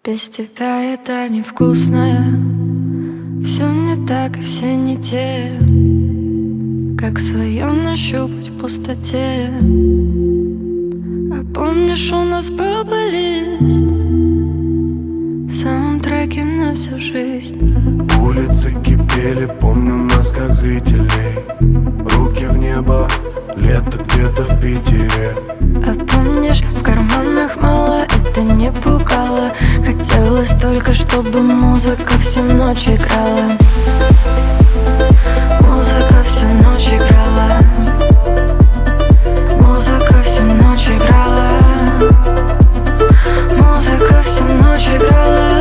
Без тебя еда невкусная, все не так и все не те. Как свое нащупать в пустоте. А помнишь, у нас был плейлист, саундтреки на всю жизнь. Улицы кипели, помню нас как зрителей. Руки в небо, лето где-то в Питере. А помнишь, в карманах мало, это не пугало. Хотелось только, чтобы музыка всю ночь играла. Музыка всю ночь играла. Музыка всю ночь играла. Музыка всю ночь играла.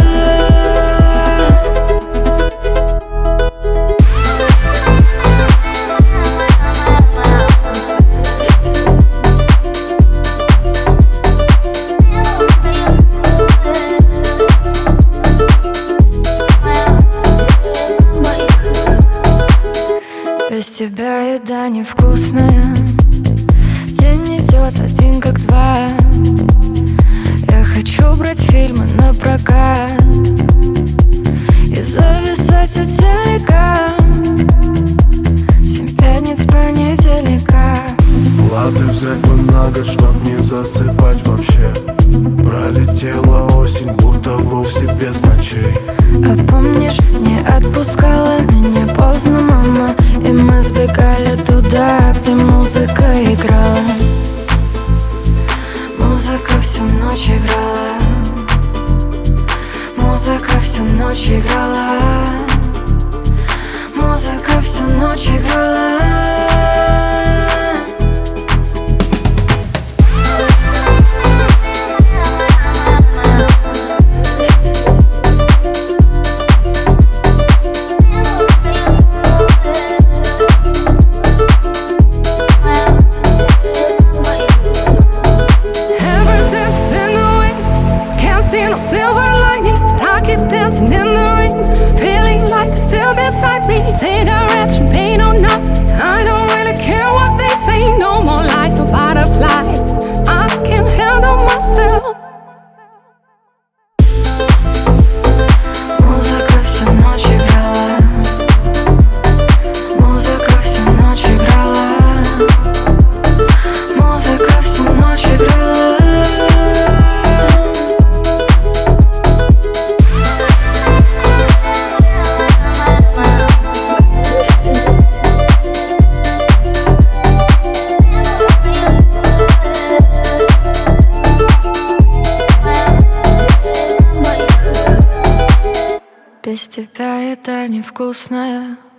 Без тебя еда невкусная, день идет один как два. Я хочу брать фильмы на прокат и зависать у телека 7 пятниц понедельника. Лады взять бы на год, чтоб не засыпать вообще. Пролетела осень, будто вовсе без ночей. А помнишь, не отпускала меня поздно мама, и мы сбегали туда, где музыка играла. Музыка всю ночь играла. Музыка всю ночь играла. Музыка всю ночь играла. Silver lining, I keep dancing in the rain, feeling like you're still beside me. Cigarettes, champagne or not, I don't really care what they say. No more lies, no butterflies, I can handle myself. Музыка всю ночь играла. Музыка всю ночь играла. Музыка всю ночь играла. Без тебя еда невкусная.